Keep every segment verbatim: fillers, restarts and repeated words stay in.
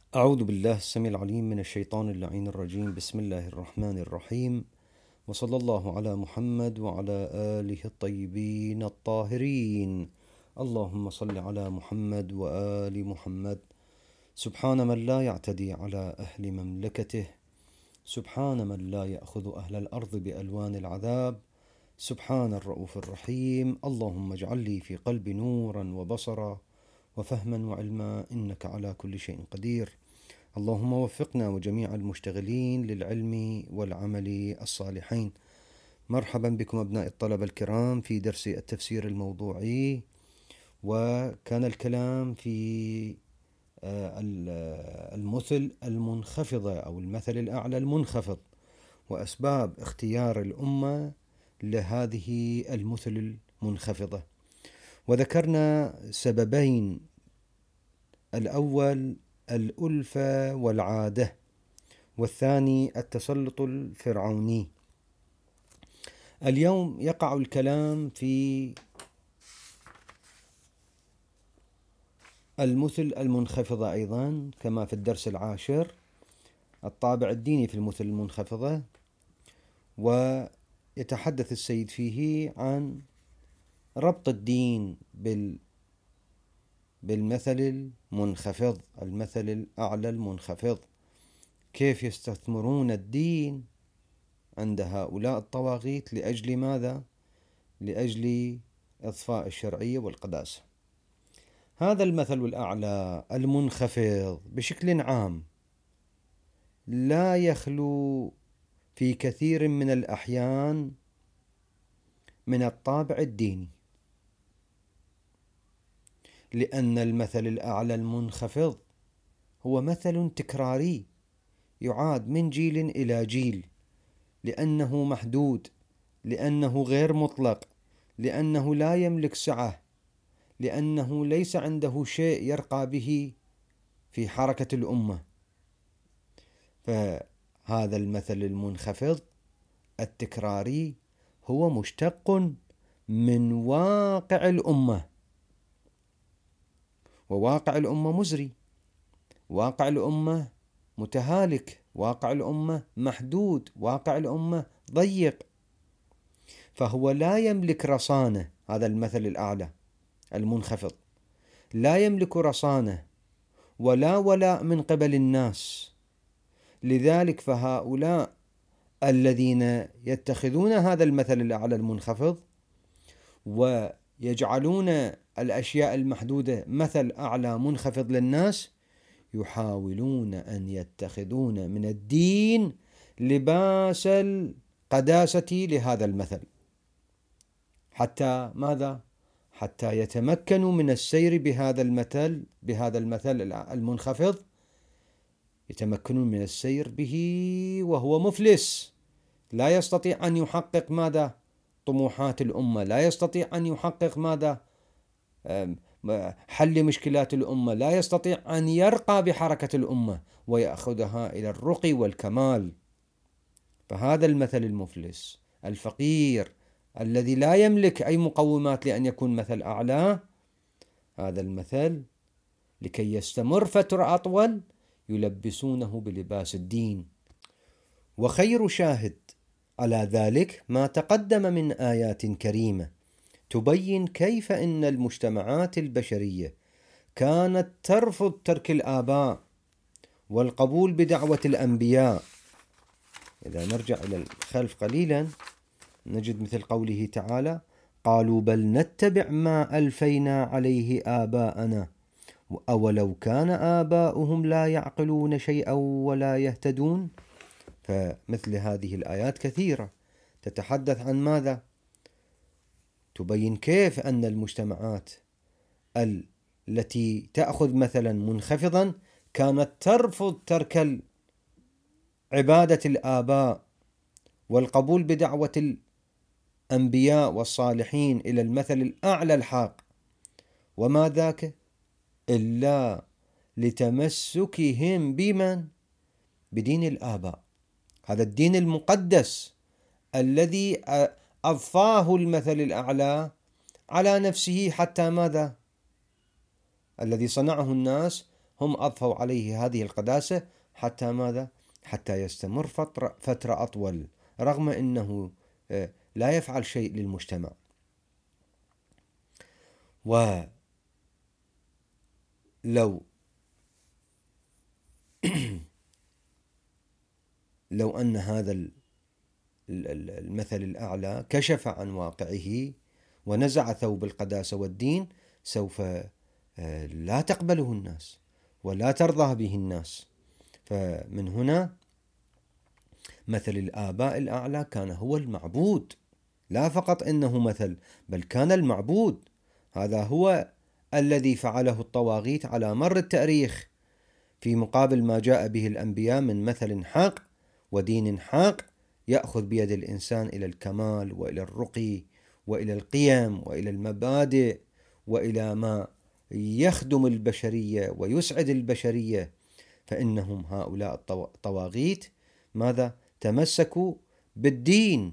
أعوذ بالله السميع العليم من الشيطان اللعين الرجيم. بسم الله الرحمن الرحيم، وصلى الله على محمد وعلى آله الطيبين الطاهرين. اللهم صل على محمد وآل محمد. سبحان من لا يعتدي على أهل مملكته، سبحان من لا يأخذ أهل الأرض بألوان العذاب، سبحان الرؤوف الرحيم. اللهم اجعل لي في قلبي نورا وبصرا وفهما وعلما، إنك على كل شيء قدير. اللهم وفقنا وجميع المشتغلين للعلم والعمل الصالحين. مرحبا بكم أبناء الطلبة الكرام في درس التفسير الموضوعي. وكان الكلام في المثل المنخفضة أو المثل الأعلى المنخفض، وأسباب اختيار الأمة لهذه المثل المنخفضة، وذكرنا سببين: الأول الألفة والعادة، والثاني التسلط الفرعوني. اليوم يقع الكلام في المثل المنخفضة أيضا كما في الدرس العاشر، الطابع الديني في المثل المنخفضة، ويتحدث السيد فيه عن ربط الدين بال بالمثل المنخفض، المثل الأعلى المنخفض، كيف يستثمرون الدين عند هؤلاء الطواغيت لأجل ماذا؟ لأجل إضفاء الشرعية والقداسة. هذا المثل الأعلى المنخفض بشكل عام لا يخلو في كثير من الأحيان من الطابع الديني، لأن المثل الأعلى المنخفض هو مثل تكراري يعاد من جيل إلى جيل، لأنه محدود، لأنه غير مطلق، لأنه لا يملك سعة، لأنه ليس عنده شيء يرقى به في حركة الأمة. فهذا المثل المنخفض التكراري هو مشتق من واقع الأمة، وواقع الأمة مزري، واقع الأمة متهالك، واقع الأمة محدود، واقع الأمة ضيق، فهو لا يملك رصانة. هذا المثل الأعلى المنخفض لا يملك رصانة ولا ولاء من قبل الناس. لذلك فهؤلاء الذين يتخذون هذا المثل الأعلى المنخفض ويجعلون الأشياء المحدودة مثل أعلى منخفض للناس، يحاولون أن يتخذون من الدين لباس القداسة لهذا المثل، حتى ماذا؟ حتى يتمكنوا من السير بهذا المثل بهذا المثل المنخفض، يتمكنون من السير به وهو مفلس، لا يستطيع أن يحقق ماذا؟ طموحات الأمة، لا يستطيع أن يحقق ماذا؟ حل مشكلات الأمة، لا يستطيع أن يرقى بحركة الأمة ويأخذها إلى الرقي والكمال. فهذا المثل المفلس الفقير الذي لا يملك أي مقومات لأن يكون مثل أعلى، هذا المثل لكي يستمر فترة أطول يلبسونه بلباس الدين. وخير شاهد على ذلك ما تقدم من آيات كريمة تبين كيف إن المجتمعات البشرية كانت ترفض ترك الآباء والقبول بدعوة الأنبياء. إذا نرجع إلى الخلف قليلا نجد مثل قوله تعالى: قالوا بل نتبع ما ألفينا عليه آباءنا أولو كان آباؤهم لا يعقلون شيئا ولا يهتدون. فمثل هذه الآيات كثيرة تتحدث عن ماذا؟ تبين كيف أن المجتمعات التي تأخذ مثلا منخفضا كانت ترفض ترك عبادة الآباء والقبول بدعوة الأنبياء والصالحين إلى المثل الأعلى الحاق، وما ذاك إلا لتمسكهم بمن؟ بدين الآباء، هذا الدين المقدس الذي أضفاه المثل الأعلى على نفسه، حتى ماذا؟ الذي صنعه الناس هم أضفوا عليه هذه القداسة حتى ماذا؟ حتى يستمر فترة, فترة أطول، رغم أنه لا يفعل شيء للمجتمع. ولو لو أن هذا المثل الأعلى كشف عن واقعه ونزع ثوب القداسة والدين، سوف لا تقبله الناس ولا ترضى به الناس. فمن هنا مثل الآباء الأعلى كان هو المعبود، لا فقط إنه مثل، بل كان المعبود. هذا هو الذي فعله الطواغيت على مر التاريخ، في مقابل ما جاء به الأنبياء من مثل حق ودين حق يأخذ بيد الإنسان إلى الكمال وإلى الرقي وإلى القيم وإلى المبادئ وإلى ما يخدم البشرية ويسعد البشرية. فإنهم هؤلاء الطواغيت ماذا؟ تمسكوا بالدين،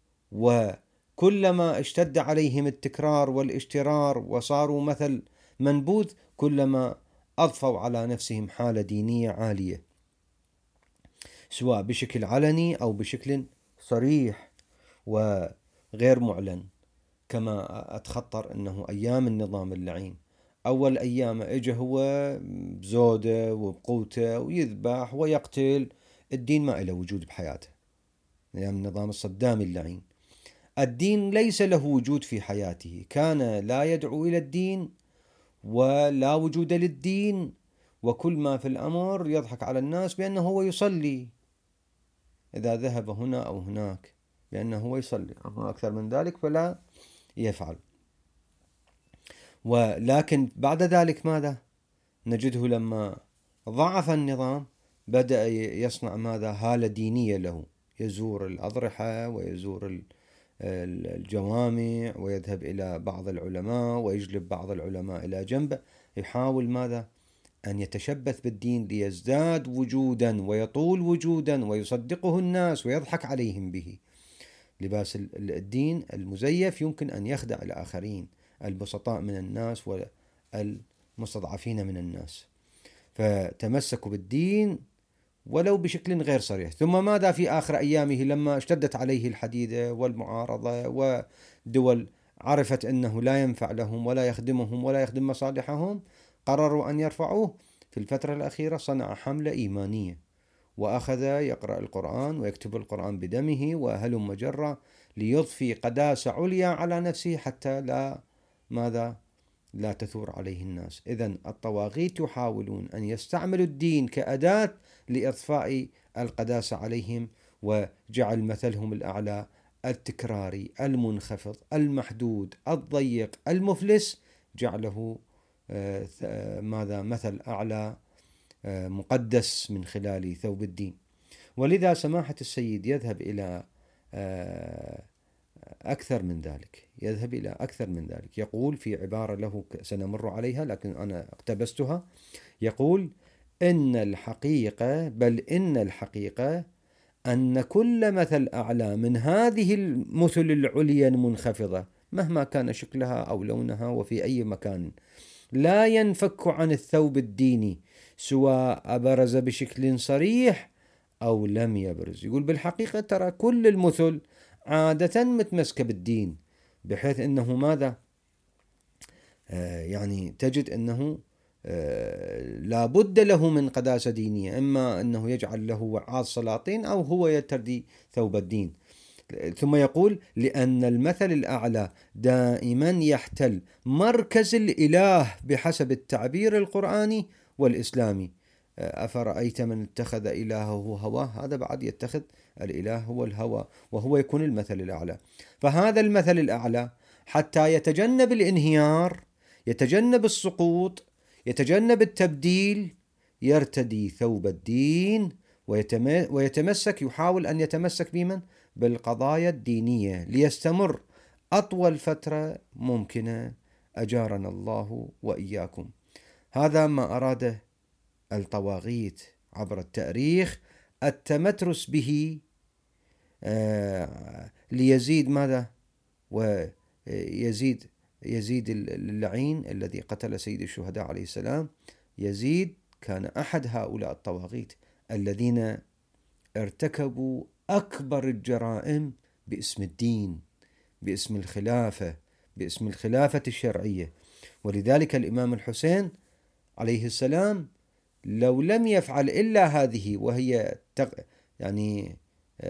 وكلما اشتد عليهم التكرار والاشترار وصاروا مثل منبوذ كلما أضفوا على نفسهم حالة دينية عالية، سواء بشكل علني أو بشكل صريح وغير معلن. كما أتخطر أنه أيام النظام اللعين، أول أيام إجا هو بزوده وبقوته ويذبح ويقتل، الدين ما له وجود بحياته. أيام النظام الصدامي اللعين الدين ليس له وجود في حياته، كان لا يدعو إلى الدين ولا وجود للدين، وكل ما في الأمر يضحك على الناس بأنه هو يصلي إذا ذهب هنا أو هناك، بأنه هو يصلي، أما أكثر من ذلك فلا يفعل. ولكن بعد ذلك ماذا نجده؟ لما ضعف النظام بدأ يصنع ماذا؟ هالة دينية له، يزور الأضرحة ويزور الجوامع ويذهب إلى بعض العلماء ويجلب بعض العلماء إلى جنبه، يحاول ماذا؟ أن يتشبث بالدين ليزداد وجودا ويطول وجودا ويصدقه الناس ويضحك عليهم به. لباس الدين المزيف يمكن أن يخدع الآخرين البسطاء من الناس والمستضعفين من الناس، فتمسكوا بالدين ولو بشكل غير صريح. ثم ماذا في آخر أيامه لما اشتدت عليه الحديدة والمعارضة ودول عرفت أنه لا ينفع لهم ولا يخدمهم ولا يخدم مصالحهم، قرروا أن يرفعوه. في الفترة الأخيرة صنع حملة إيمانية وأخذ يقرأ القرآن ويكتب القرآن بدمه وهلم جرة ليضفي قداسة عليا على نفسه حتى لا ماذا؟ لا تثور عليه الناس. إذن الطواغيت يحاولون أن يستعملوا الدين كأداة لإضفاء القداسة عليهم، وجعل مثلهم الأعلى التكراري المنخفض المحدود الضيق المفلس، جعله ماذا؟ مثل أعلى مقدس من خلال ثوب الدين. ولذا سماحة السيد يذهب إلى أكثر من ذلك، يذهب إلى أكثر من ذلك. يقول في عبارة له سنمر عليها لكن أنا اقتبستها، يقول: إن الحقيقة بل إن الحقيقة أن كل مثل أعلى من هذه المثل العليا المنخفضة مهما كان شكلها أو لونها وفي أي مكان لا ينفك عن الثوب الديني سواء برز بشكل صريح أو لم يبرز. يقول بالحقيقة ترى كل المثل عادة متمسكة بالدين، بحيث أنه ماذا؟ آه يعني تجد أنه آه لا بد له من قداسة دينية، إما أنه يجعل له وعاظ سلاطين أو هو يرتدي ثوب الدين. ثم يقول: لأن المثل الأعلى دائما يحتل مركز الإله بحسب التعبير القرآني والإسلامي. أفرأيت من اتخذ إلهه هواه، هذا بعد يتخذ الإله هو الهوى وهو يكون المثل الأعلى. فهذا المثل الأعلى حتى يتجنب الانهيار، يتجنب السقوط، يتجنب التبديل، يرتدي ثوب الدين ويتمسك، يحاول أن يتمسك بمن؟ بالقضايا الدينية ليستمر أطول فترة ممكنة، أجارنا الله وإياكم. هذا ما أراده الطواغيت عبر التاريخ التمترس به آه ليزيد ماذا؟ ويزيد يزيد اللعين الذي قتل سيد الشهداء عليه السلام، يزيد كان أحد هؤلاء الطواغيت الذين ارتكبوا أكبر الجرائم باسم الدين، باسم الخلافة، باسم الخلافة الشرعية. ولذلك الإمام الحسين عليه السلام لو لم يفعل إلا هذه، وهي يعني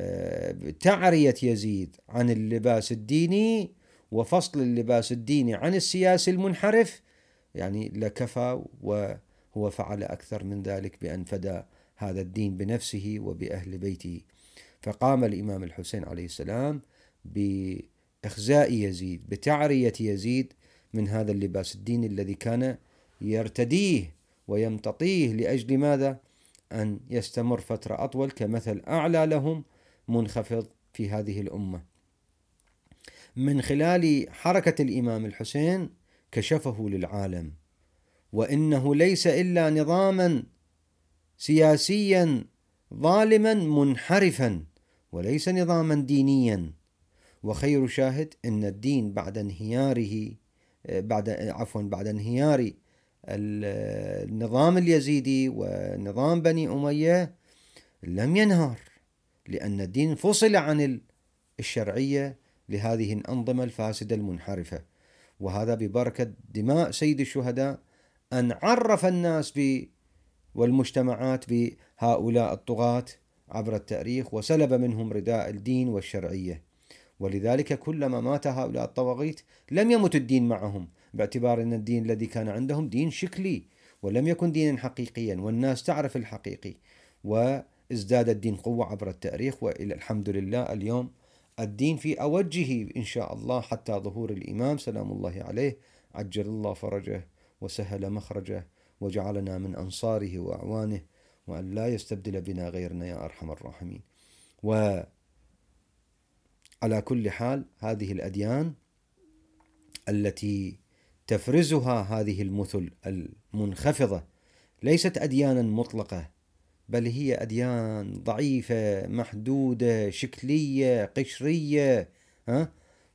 تعرية يزيد عن اللباس الديني وفصل اللباس الديني عن السياسي المنحرف، يعني لكفى، وهو فعل أكثر من ذلك بأن فدى هذا الدين بنفسه وبأهل بيته. فقام الإمام الحسين عليه السلام بإخزاء يزيد، بتعرية يزيد من هذا اللباس الديني الذي كان يرتديه ويمتطيه. لأجل ماذا؟ أن يستمر فترة أطول كمثل أعلى لهم منخفض في هذه الأمة. من خلال حركة الإمام الحسين كشفه للعالم، وإنه ليس إلا نظاما سياسيا ظالما منحرفا وليس نظاما دينيا. وخير شاهد أن الدين بعد انهياره بعد عفوا بعد انهيار النظام اليزيدي ونظام بني أمية لم ينهار، لأن الدين فصل عن الشرعية لهذه الأنظمة الفاسدة المنحرفة. وهذا ببركة دماء سيد الشهداء أن عرف الناس ب والمجتمعات بهؤلاء الطغاة عبر التاريخ، وسلب منهم رداء الدين والشرعية. ولذلك كلما مات هؤلاء الطواغيت لم يمت الدين معهم، باعتبار أن الدين الذي كان عندهم دين شكلي ولم يكن دينا حقيقيا، والناس تعرف الحقيقي، وازداد الدين قوة عبر التاريخ. وإلى الحمد لله اليوم الدين في أوجه إن شاء الله حتى ظهور الإمام سلام الله عليه، عجل الله فرجه وسهل مخرجه وجعلنا من أنصاره وأعوانه، وأن لا يستبدل بنا غيرنا يا أرحم الراحمين. وعلى كل حال هذه الأديان التي تفرزها هذه المثل المنخفضة ليست أديانا مطلقة، بل هي أديان ضعيفة محدودة شكلية قشرية، ها؟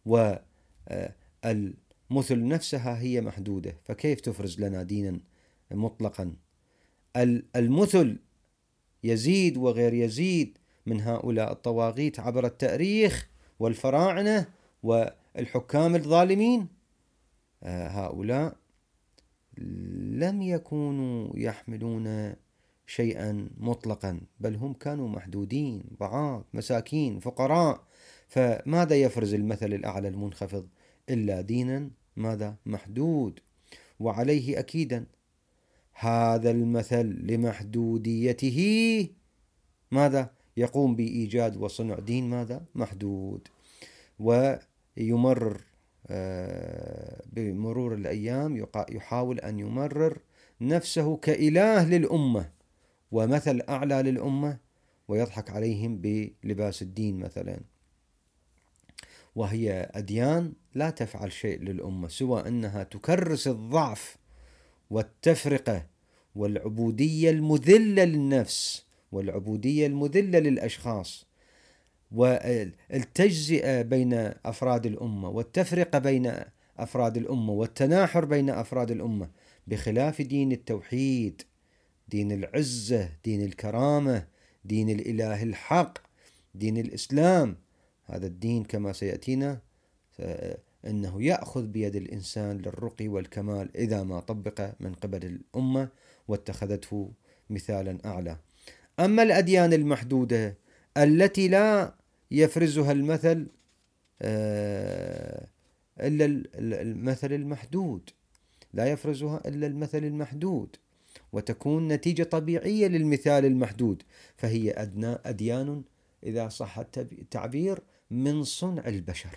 والمثل نفسها هي محدودة، فكيف تفرز لنا دينا مطلقا؟ المثل يزيد وغير يزيد من هؤلاء الطواغيت عبر التاريخ والفراعنة والحكام الظالمين، هؤلاء لم يكونوا يحملون شيئا مطلقا، بل هم كانوا محدودين، ضعاف، مساكين، فقراء. فماذا يفرز المثل الأعلى المنخفض إلا دينا ماذا؟ محدود. وعليه أكيدا هذا المثل لمحدوديته ماذا؟ يقوم بإيجاد وصنع دين ماذا؟ محدود. ويمرر بمرور الأيام يحاول أن يمرر نفسه كإله للأمة ومثل أعلى للأمة، ويضحك عليهم بلباس الدين مثلا. وهي أديان لا تفعل شيء للأمة سوى أنها تكرس الضعف والتفرقة والعبودية المذلة للنفس والعبودية المذلة للأشخاص، والتجزئة بين أفراد الأمة والتفرقة بين أفراد الأمة والتناحر بين أفراد الأمة، بخلاف دين التوحيد، دين العزة، دين الكرامة، دين الإله الحق، دين الإسلام. هذا الدين كما سيأتينا أنه يأخذ بيد الإنسان للرقي والكمال إذا ما طبق من قبل الأمة واتخذته مثالا أعلى. أما الأديان المحدودة التي لا يفرزها المثل إلا المثل المحدود، لا يفرزها إلا المثل المحدود، وتكون نتيجة طبيعية للمثال المحدود، فهي أديان إذا صح التعبير من صنع البشر،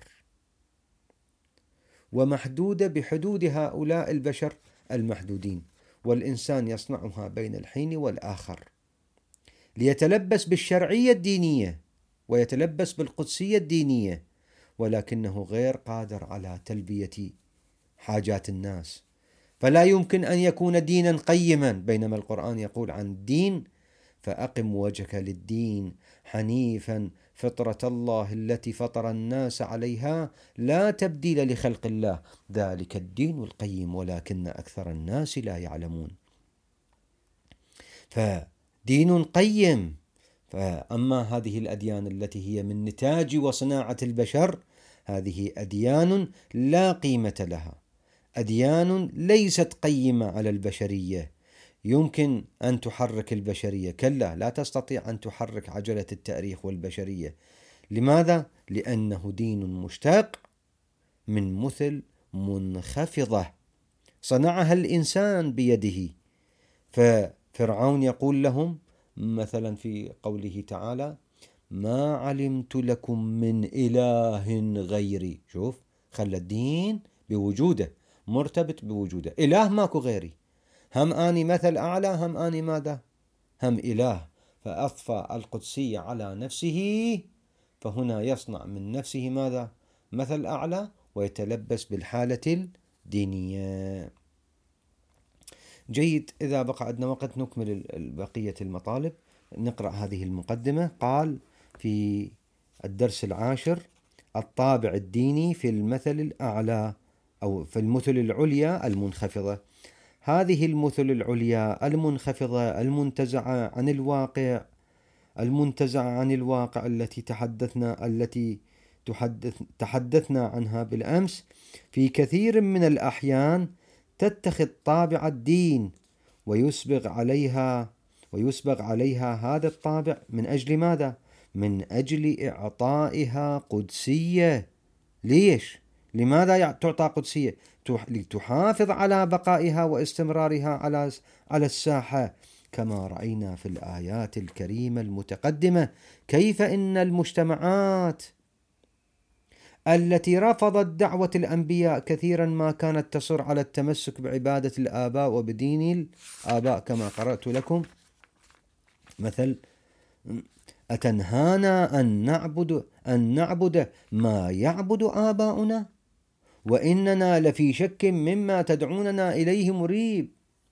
ومحدودة بحدود هؤلاء البشر المحدودين، والإنسان يصنعها بين الحين والآخر ليتلبس بالشرعية الدينية ويتلبس بالقدسية الدينية، ولكنه غير قادر على تلبية حاجات الناس. فلا يمكن أن يكون دينا قيما، بينما القرآن يقول عن الدين فأقم وجهك للدين حنيفا فطرة الله التي فطر الناس عليها لا تبديل لخلق الله ذلك الدين القيم ولكن أكثر الناس لا يعلمون. فدين قيم. فأما هذه الأديان التي هي من نتاج وصناعة البشر، هذه أديان لا قيمة لها، أديان ليست قيمة على البشرية. يمكن أن تحرك البشرية، كلا، لا تستطيع أن تحرك عجلة التاريخ والبشرية. لماذا؟ لأنه دين مشتق من مثل منخفضة صنعها الإنسان بيده. ففرعون يقول لهم مثلا في قوله تعالى: ما علمت لكم من إله غيري. شوف، خلى الدين بوجوده مرتبط بوجوده، إله ماكو غيري، هم آني مثل أعلى، هم آني ماذا؟ هم إله. فأضفى القدسية على نفسه، فهنا يصنع من نفسه ماذا؟ مثل أعلى، ويتلبس بالحالة الدينية. جيد، إذا بقى عندنا وقت نكمل بقية المطالب. نقرأ هذه المقدمة. قال في الدرس العاشر: الطابع الديني في المثل الأعلى أو في المثل العليا المنخفضة. هذه المثل العليا المنخفضة المنتزعة عن الواقع المنتزعة عن الواقع التي تحدثنا التي تحدث تحدثنا عنها بالأمس، في كثير من الأحيان تتخذ طابع الدين، ويسبغ عليها ويسبغ عليها هذا الطابع من أجل ماذا؟ من أجل إعطائها قدسية. ليش؟ لماذا تعطى قدسية؟ لتحافظ على بقائها واستمرارها على على الساحة، كما رأينا في الآيات الكريمة المتقدمة كيف إن المجتمعات التي رفضت دعوة الأنبياء كثيرا ما كانت تصر على التمسك بعبادة الآباء وبدين الآباء، كما قرأت لكم مثل: أتنهانا أن نعبد أن نعبد ما يعبد آباؤنا وإننا لفي شك مما تدعوننا إليه مريب.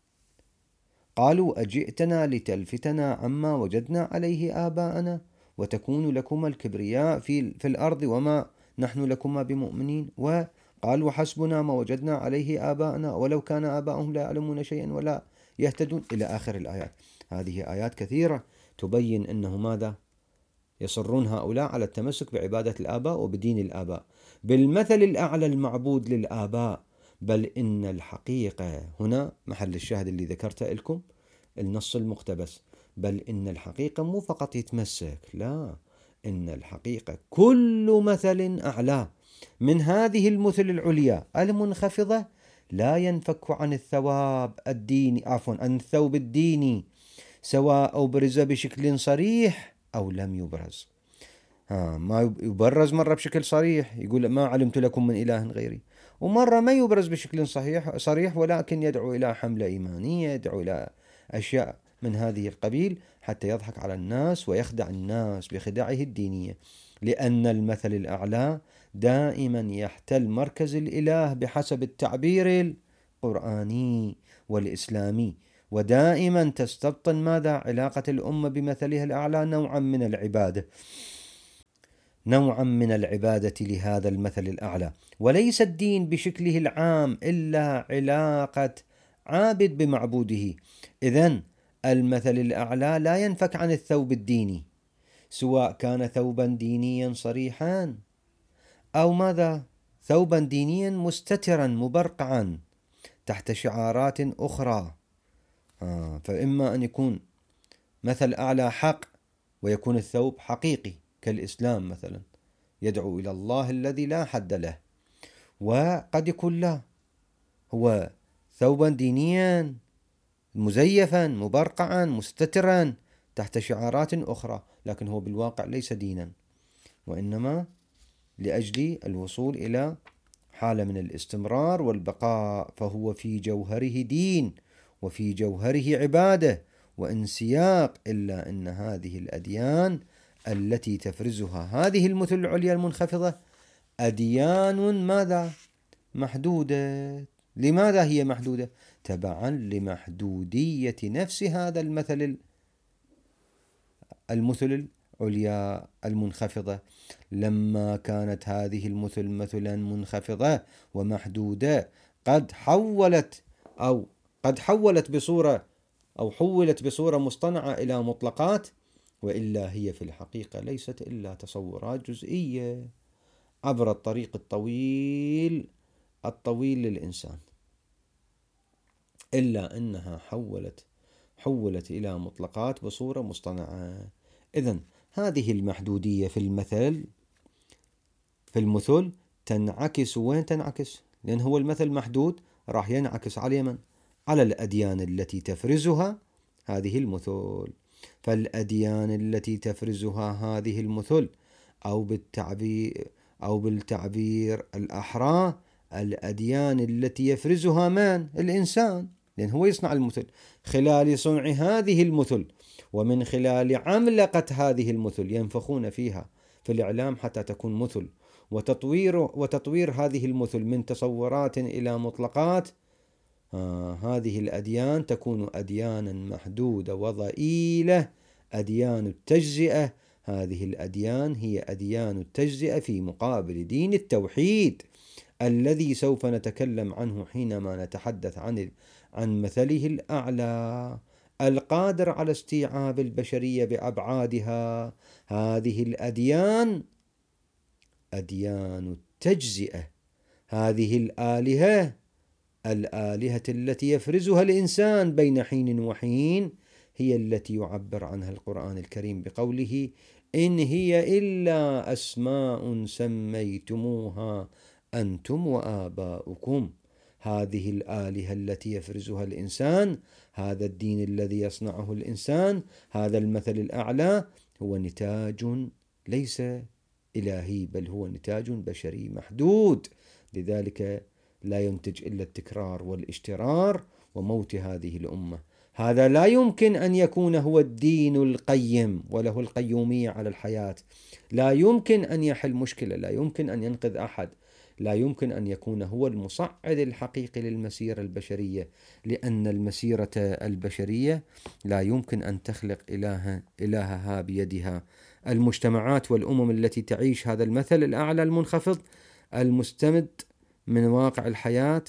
قالوا: أجئتنا لتلفتنا عما وجدنا عليه آباءنا وتكون لكما الكبرياء في, في الأرض وما نحن لكما بمؤمنين. وقال: وحسبنا ما وجدنا عليه آباءنا ولو كان آباؤهم لا يعلمون شيئا ولا يهتدون، إلى آخر الآيات. هذه آيات كثيرة تبين أنه ماذا؟ يصرون هؤلاء على التمسك بعبادة الآباء وبدين الآباء بالمثل الأعلى المعبود للآباء. بل إن الحقيقة، هنا محل الشاهد اللي ذكرته لكم، النص المقتبس، بل إن الحقيقة مو فقط يتمسك، لا، إن الحقيقة كل مثل أعلى من هذه المثل العليا المنخفضة لا ينفك عن الثواب الديني عفوا عن الثوب الديني، سواء أبرز بشكل صريح أو لم يبرز. ها ما يبرز مرة بشكل صريح، يقول: ما علمت لكم من إله غيري، ومرة ما يبرز بشكل صحيح صريح ولكن يدعو إلى حملة إيمانية، يدعو إلى أشياء من هذه القبيل حتى يضحك على الناس ويخدع الناس بخداعه الدينية. لأن المثل الأعلى دائما يحتل مركز الإله بحسب التعبير القرآني والإسلامي، ودائما تستبطن ماذا؟ علاقة الأمة بمثلها الأعلى نوعا من العبادة نوعا من العبادة لهذا المثل الأعلى، وليس الدين بشكله العام إلا علاقة عابد بمعبوده. إذن المثل الأعلى لا ينفك عن الثوب الديني، سواء كان ثوبا دينيا صريحا أو ماذا؟ ثوبا دينيا مستترا مبرقعا تحت شعارات أخرى. آه فإما أن يكون مثل أعلى حق ويكون الثوب حقيقي كالإسلام مثلا، يدعو إلى الله الذي لا حد له، وقد يكون لا، هو ثوبا دينيا مزيفا مبرقعا مستترا تحت شعارات أخرى، لكن هو بالواقع ليس دينا، وإنما لأجل الوصول إلى حالة من الاستمرار والبقاء، فهو في جوهره دين وفي جوهره عبادة وانسياق. إلا أن هذه الأديان التي تفرزها هذه المثل العليا المنخفضة أديان ماذا؟ محدودة. لماذا هي محدودة؟ تبعا لمحدودية نفس هذا المثل المثل العليا المنخفضة. لما كانت هذه المثل مثلا منخفضة ومحدودة قد حولت أو قد حولت بصورة أو حولت بصورة مصطنعة إلى مطلقات، وإلا هي في الحقيقة ليست إلا تصورات جزئية عبر الطريق الطويل الطويل للإنسان، إلا أنها حولت حولت إلى مطلقات بصورة مصطنعة. إذن هذه المحدودية في المثل في المثل تنعكس وين تنعكس؟ لأن هو المثل محدود، راح ينعكس على من؟ على الأديان التي تفرزها هذه المثل. فالأديان التي تفرزها هذه المثل، أو بالتعبير أو بالتعبير الأحرى الأديان التي يفرزها من؟ الإنسان، لأن هو يصنع المثل. خلال صنع هذه المثل ومن خلال عملقة هذه المثل ينفخون فيها في الإعلام حتى تكون مثل، وتطوير وتطوير هذه المثل من تصورات إلى مطلقات. آه هذه الأديان تكون أديانا محدودة وضئيلة، أديان التجزئة. هذه الأديان هي أديان التجزئة في مقابل دين التوحيد الذي سوف نتكلم عنه حينما نتحدث عن عن مثله الأعلى القادر على استيعاب البشرية بأبعادها. هذه الأديان أديان التجزئة، هذه الآلهة الآلهة التي يفرزها الإنسان بين حين وحين هي التي يعبر عنها القرآن الكريم بقوله: إن هي إلا أسماء سميتموها أنتم وآباؤكم. هذه الآلهة التي يفرزها الإنسان، هذا الدين الذي يصنعه الإنسان، هذا المثل الأعلى هو نتاج ليس إلهي، بل هو نتاج بشري محدود. لذلك لا ينتج إلا التكرار والاشترار وموت هذه الأمة. هذا لا يمكن أن يكون هو الدين القيم وله القيومية على الحياة. لا يمكن أن يحل مشكلة، لا يمكن أن ينقذ أحد، لا يمكن أن يكون هو المصعد الحقيقي للمسيرة البشرية، لأن المسيرة البشرية لا يمكن أن تخلق إله إلهها بيدها. المجتمعات والأمم التي تعيش هذا المثل الأعلى المنخفض المستمد من واقع الحياة،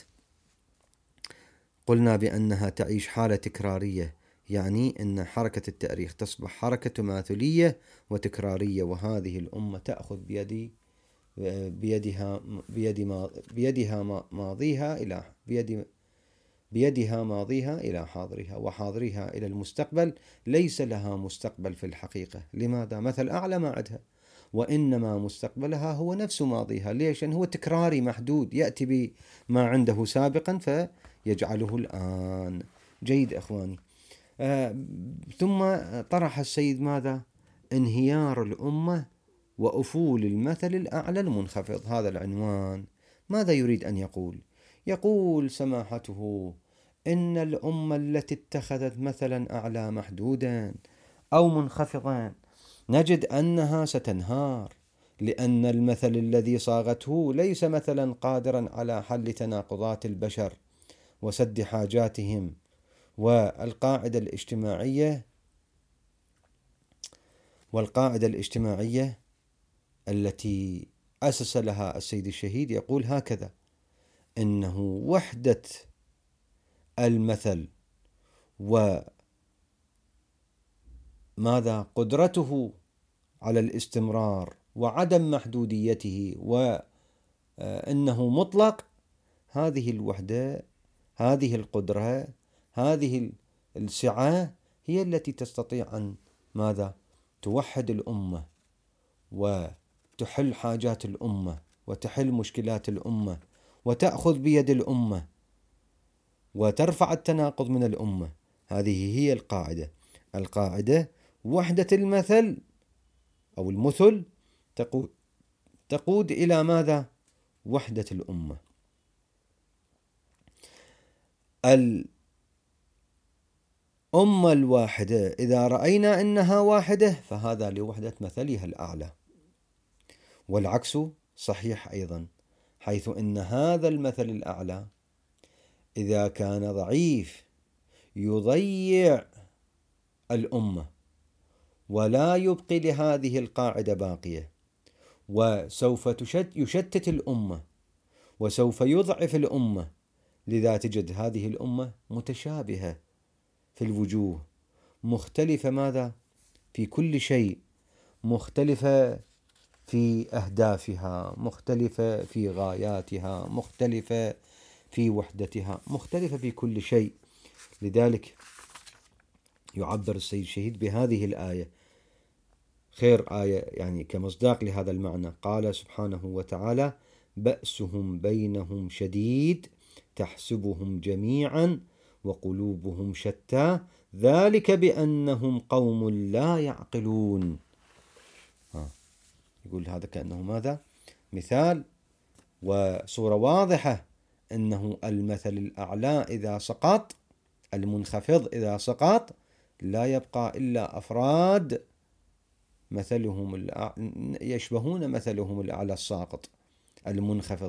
قلنا بأنها تعيش حالة تكرارية، يعني أن حركة التأريخ تصبح حركة تماثلية وتكرارية. وهذه الأمة تأخذ بيد بيدها بيد ما بيدها ماضيها إلى بيد بيدها ماضيها إلى حاضرها، وحاضرها إلى المستقبل. ليس لها مستقبل في الحقيقة. لماذا؟ مثل أعلى ما عندها، وإنما مستقبلها هو نفس ماضيها. ليش؟ لأنه هو تكراري محدود، يأتي بما عنده سابقا فيجعله الآن. جيد أخواني. آه ثم طرح السيد ماذا؟ انهيار الأمة وأفول المثل الأعلى المنخفض. هذا العنوان. ماذا يريد أن يقول؟ يقول سماحته إن الأمة التي اتخذت مثلا أعلى محدودا أو منخفضا نجد أنها ستنهار، لأن المثل الذي صاغته ليس مثلا قادرا على حل تناقضات البشر وسد حاجاتهم. والقاعدة الاجتماعية والقاعدة الاجتماعية التي أسس لها السيد الشهيد يقول هكذا: إنه وحدة المثل وماذا قدرته على الاستمرار وعدم محدوديته وأنه مطلق، هذه الوحدة، هذه القدرة، هذه السعة هي التي تستطيع أن ماذا؟ توحد الأمة وتحل حاجات الأمة وتحل مشكلات الأمة وتأخذ بيد الأمة وترفع التناقض من الأمة. هذه هي القاعدة. القاعدة وحدة المثل أو المثل تقود, تقود إلى ماذا؟ وحدة الأمة. الأمة الواحدة إذا رأينا أنها واحدة فهذا لوحدة مثلها الأعلى، والعكس صحيح أيضا، حيث أن هذا المثل الأعلى إذا كان ضعيف يضيع الأمة ولا يبقي لهذه القاعدة باقية، وسوف يشتت الأمة وسوف يضعف الأمة. لذا تجد هذه الأمة متشابهة في الوجوه، مختلفة ماذا؟ في كل شيء، مختلفة في أهدافها، مختلفة في غاياتها، مختلفة في وحدتها، مختلفة في كل شيء. لذلك يعبر السيد الشهيد بهذه الآية، خير آية يعني كمصداق لهذا المعنى. قال سبحانه وتعالى: بأسهم بينهم شديد تحسبهم جميعا وقلوبهم شتى ذلك بأنهم قوم لا يعقلون. ها. يقول هذا كأنه ماذا؟ مثال وصورة واضحة أنه المثل الأعلى إذا سقط، المنخفض إذا سقط، لا يبقى إلا أفراد مثلهم يشبهون مثلهم الأعلى الساقط المنخفض.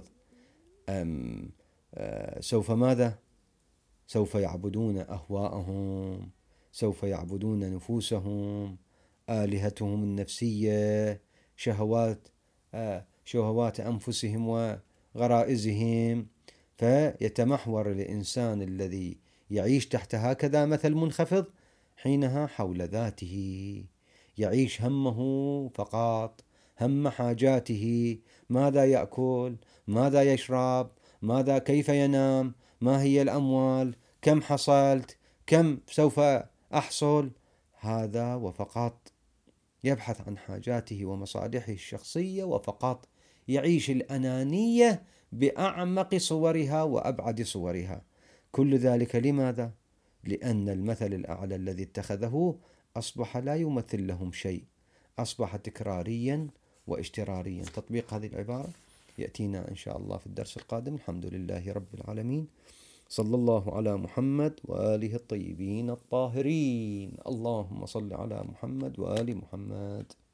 أم سوف ماذا؟ سوف يعبدون أهواءهم، سوف يعبدون نفوسهم، آلهتهم النفسية، شهوات شهوات أنفسهم وغرائزهم. فيتمحور الإنسان الذي يعيش تحت هكذا مثل منخفض حينها حول ذاته، يعيش همه فقط، هم حاجاته، ماذا يأكل، ماذا يشرب، ماذا كيف ينام، ما هي الأموال، كم حصلت، كم سوف أحصل، هذا وفقط. يبحث عن حاجاته ومصالحه الشخصية وفقط، يعيش الأنانية بأعمق صورها وأبعد صورها. كل ذلك لماذا؟ لأن المثل الأعلى الذي اتخذه أصبح لا يمثل لهم شيء، أصبح تكراريا واشتراريا. تطبيق هذه العبارة يأتينا إن شاء الله في الدرس القادم. الحمد لله رب العالمين، صلى الله على محمد وآله الطيبين الطاهرين. اللهم صل على محمد وآل محمد.